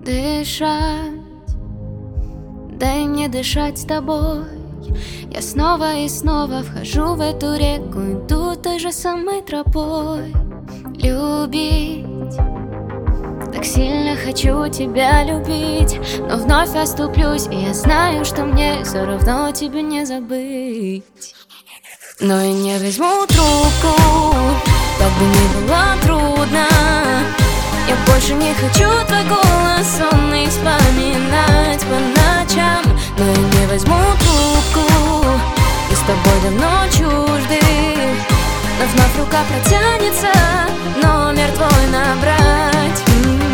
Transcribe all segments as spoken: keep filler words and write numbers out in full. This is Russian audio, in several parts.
Дышать, дай мне дышать с тобой. Я снова и снова вхожу в эту реку, иду той же самой тропой. Любить, так сильно хочу тебя любить, но вновь оступлюсь, и я знаю, что мне все равно тебя не забыть. Но я не возьму трубку, как бы ни было трудно. Я больше не хочу твой голос сонный вспоминать по ночам. Но я не возьму трубку, мы с тобой давно чужды, но вновь рука протянется номер твой набрать.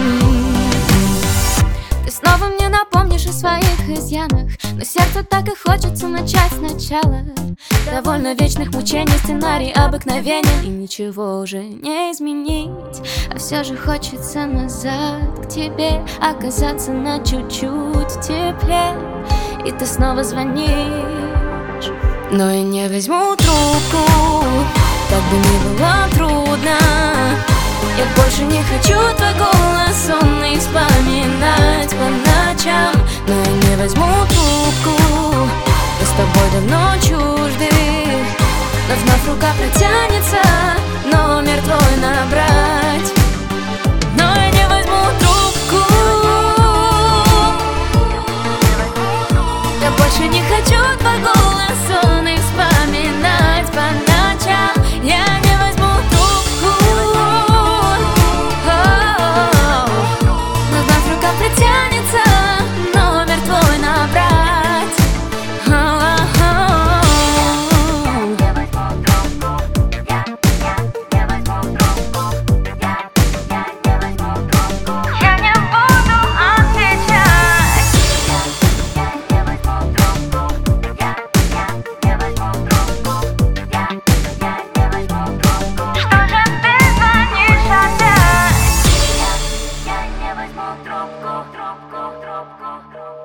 М-м-м. Ты снова мне напомнишь о своих изъянах, но сердцу так и хочется начать сначала. Довольно вечных мучений сценарий обыкновенен, и ничего уже не изменить. А все же хочется назад к тебе, оказаться на чуть-чуть теплее. И ты снова звонишь, но я не возьму трубку, как бы ни было трудно. Я больше не хочу твой голос сонный вспоминать по ночам. Но я не возьму трубку, мы с тобой давно чужды, но вновь рука протянется номер твой набрать. Но я не возьму трубку, я больше не хочу твой голос сонный вспоминать по ночам. Я не возьму трубку, но вновь рука протянется номер твой набрать. Трубку, трубку, трубку, трубку.